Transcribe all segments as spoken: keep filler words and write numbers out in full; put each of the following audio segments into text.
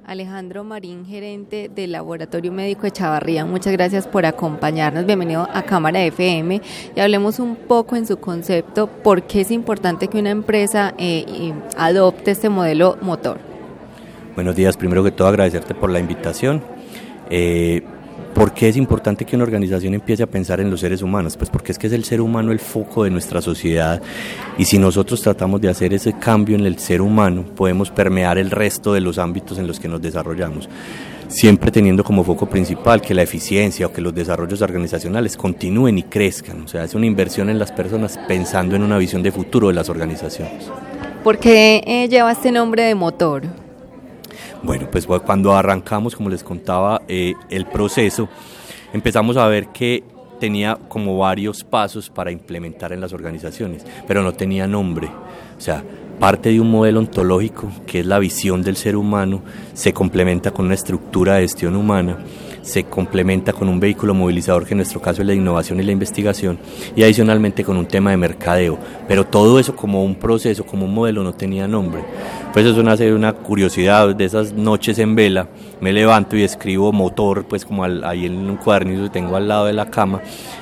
Alejandro Marín, gerente del Laboratorio Médico de Chavarría, muchas gracias por acompañarnos. Bienvenido a Cámara F M y hablemos un poco en su concepto por qué es importante que una empresa eh, adopte este modelo motor. Buenos días, primero que todo agradecerte por la invitación. Eh, ¿Por qué es importante que una organización empiece a pensar en los seres humanos? Pues porque es que es el ser humano el foco de nuestra sociedad, y si nosotros tratamos de hacer ese cambio en el ser humano, podemos permear el resto de los ámbitos en los que nos desarrollamos, siempre teniendo como foco principal que la eficiencia o que los desarrollos organizacionales continúen y crezcan. O sea, es una inversión en las personas pensando en una visión de futuro de las organizaciones. ¿Por qué eh, lleva este nombre de motor? Bueno, pues cuando arrancamos, como les contaba, eh, el proceso, empezamos a ver que tenía como varios pasos para implementar en las organizaciones, pero no tenía nombre. O sea, parte de un modelo ontológico, que es la visión del ser humano, se complementa con una estructura de gestión humana, se complementa con un vehículo movilizador, que en nuestro caso es la innovación y la investigación, y adicionalmente con un tema de mercadeo. Pero todo eso como un proceso, como un modelo, no tenía nombre. Pues eso nace de una curiosidad, de esas noches en vela, me levanto y escribo motor, pues como al, ahí en un cuadernillo que tengo al lado de la cama,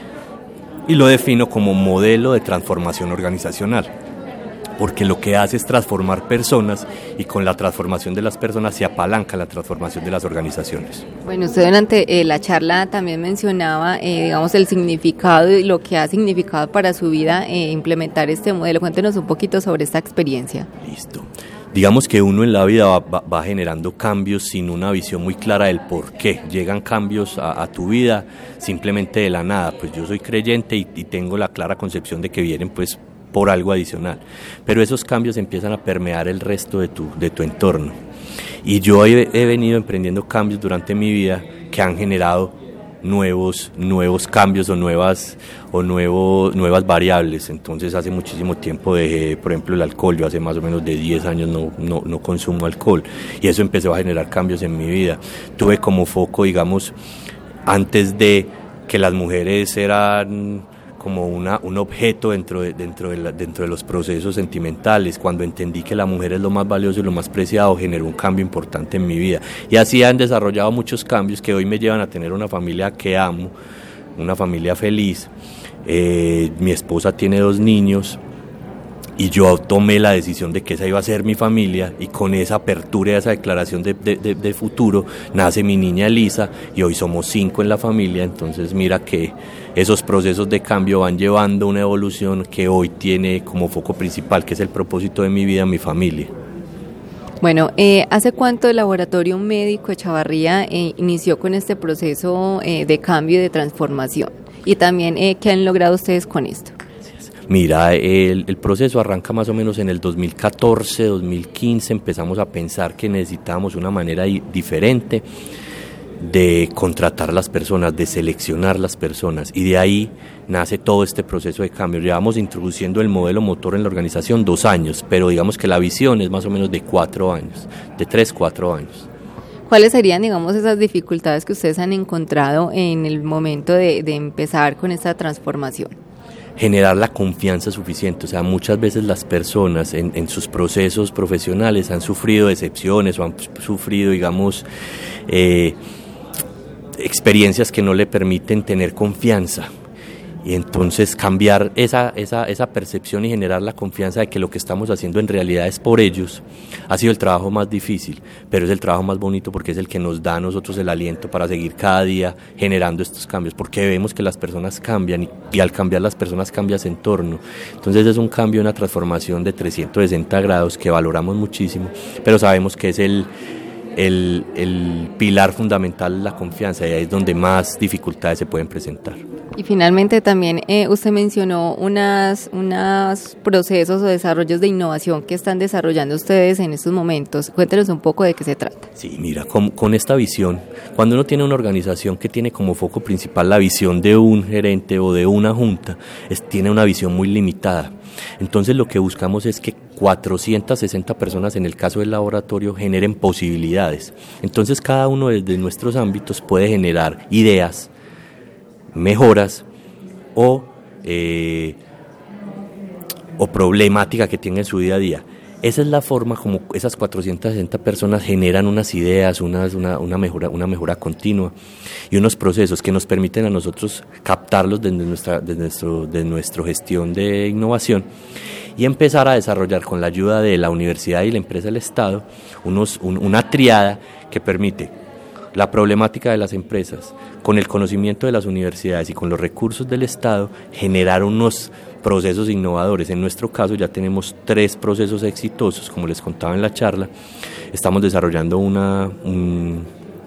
y lo defino como modelo de transformación organizacional, porque lo que hace es transformar personas, y con la transformación de las personas se apalanca la transformación de las organizaciones. Bueno, usted durante eh, la charla también mencionaba, eh, digamos, el significado y lo que ha significado para su vida eh, implementar este modelo. Cuéntenos un poquito sobre esta experiencia. Listo. Digamos que uno en la vida va, va, va generando cambios sin una visión muy clara del por qué. Llegan cambios a, a tu vida simplemente de la nada. Pues yo soy creyente y, y tengo la clara concepción de que vienen pues por algo adicional, pero esos cambios empiezan a permear el resto de tu, de tu entorno, y yo he, he venido emprendiendo cambios durante mi vida que han generado nuevos, nuevos cambios o nuevas, o nuevo, nuevas variables. Entonces hace muchísimo tiempo dejé, por ejemplo, el alcohol. Yo hace más o menos de diez años no, no, no consumo alcohol, y eso empezó a generar cambios en mi vida. Tuve como foco, digamos, antes de que las mujeres eran como una, un objeto dentro de, dentro, de la, dentro de los procesos sentimentales. Cuando entendí que la mujer es lo más valioso y lo más preciado, generó un cambio importante en mi vida, y así han desarrollado muchos cambios que hoy me llevan a tener una familia que amo, una familia feliz. Eh, mi esposa tiene dos niños, y yo tomé la decisión de que esa iba a ser mi familia, y con esa apertura, esa declaración de, de, de, de futuro, nace mi niña Elisa, y hoy somos cinco en la familia. Entonces mira que esos procesos de cambio van llevando una evolución que hoy tiene como foco principal, que es el propósito de mi vida, mi familia. Bueno, eh, ¿hace cuánto el Laboratorio Médico de Chavarría eh, inició con este proceso eh, de cambio y de transformación? Y también, eh, ¿qué han logrado ustedes con esto? Mira, el, el proceso arranca más o menos en el dos mil catorce, dos mil quince, empezamos a pensar que necesitábamos una manera diferente de contratar las personas, de seleccionar las personas, y de ahí nace todo este proceso de cambio. Llevamos introduciendo el modelo motor en la organización dos años, pero digamos que la visión es más o menos de cuatro años, de tres, cuatro años. ¿Cuáles serían, digamos, esas dificultades que ustedes han encontrado en el momento de, de empezar con esta transformación? Generar la confianza suficiente. O sea, muchas veces las personas en, en sus procesos profesionales han sufrido decepciones o han sufrido, digamos, eh, experiencias que no le permiten tener confianza. Y entonces cambiar esa, esa, esa percepción y generar la confianza de que lo que estamos haciendo en realidad es por ellos, ha sido el trabajo más difícil, pero es el trabajo más bonito, porque es el que nos da a nosotros el aliento para seguir cada día generando estos cambios, porque vemos que las personas cambian, y, y al cambiar las personas cambia su entorno. Entonces es un cambio, una transformación de trescientos sesenta grados que valoramos muchísimo, pero sabemos que es el... El, el pilar fundamental, la confianza, y ahí es donde más dificultades se pueden presentar. Y finalmente también eh, usted mencionó unas, unos procesos o desarrollos de innovación que están desarrollando ustedes en estos momentos. Cuéntenos un poco de qué se trata. Sí, mira, con, con esta visión, cuando uno tiene una organización que tiene como foco principal la visión de un gerente o de una junta, es, tiene una visión muy limitada. Entonces lo que buscamos es que cuatrocientas sesenta personas, en el caso del laboratorio, generen posibilidades. Entonces cada uno desde nuestros ámbitos puede generar ideas, mejoras o, eh, o problemática que tenga en su día a día. Esa es la forma como esas cuatrocientas sesenta personas generan unas ideas, unas, una, una, mejora, una mejora continua y unos procesos que nos permiten a nosotros captarlos desde nuestra, desde nuestro, desde nuestra gestión de innovación y empezar a desarrollar con la ayuda de la universidad y la empresa del Estado unos, un, una triada que permite la problemática de las empresas, con el conocimiento de las universidades y con los recursos del Estado, generar unos procesos innovadores. En nuestro caso ya tenemos tres procesos exitosos, como les contaba en la charla. Estamos desarrollando una, un,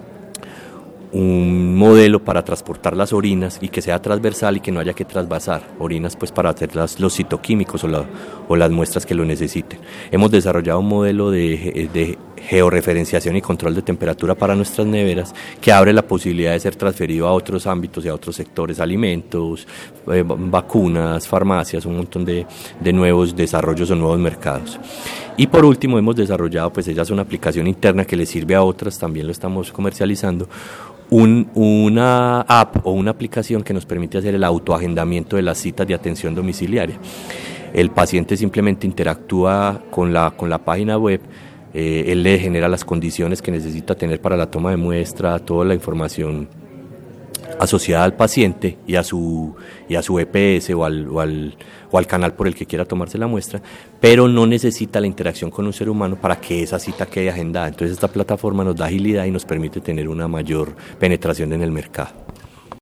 un modelo para transportar las orinas y que sea transversal y que no haya que trasvasar orinas pues para hacer las, los citoquímicos o, la, o las muestras que lo necesiten. Hemos desarrollado un modelo de, de georreferenciación y control de temperatura para nuestras neveras que abre la posibilidad de ser transferido a otros ámbitos y a otros sectores, alimentos, eh, vacunas, farmacias, un montón de, de nuevos desarrollos o nuevos mercados. Y por último hemos desarrollado, pues ella es una aplicación interna que le sirve a otras, también lo estamos comercializando, Un, una app o una aplicación que nos permite hacer el autoagendamiento de las citas de atención domiciliaria. El paciente simplemente interactúa con la, con la página web, eh, él le genera las condiciones que necesita tener para la toma de muestra, toda la información asociada al paciente y a su, y a su E P S o al, o, al, o al canal por el que quiera tomarse la muestra, pero no necesita la interacción con un ser humano para que esa cita quede agendada. Entonces esta plataforma nos da agilidad y nos permite tener una mayor penetración en el mercado.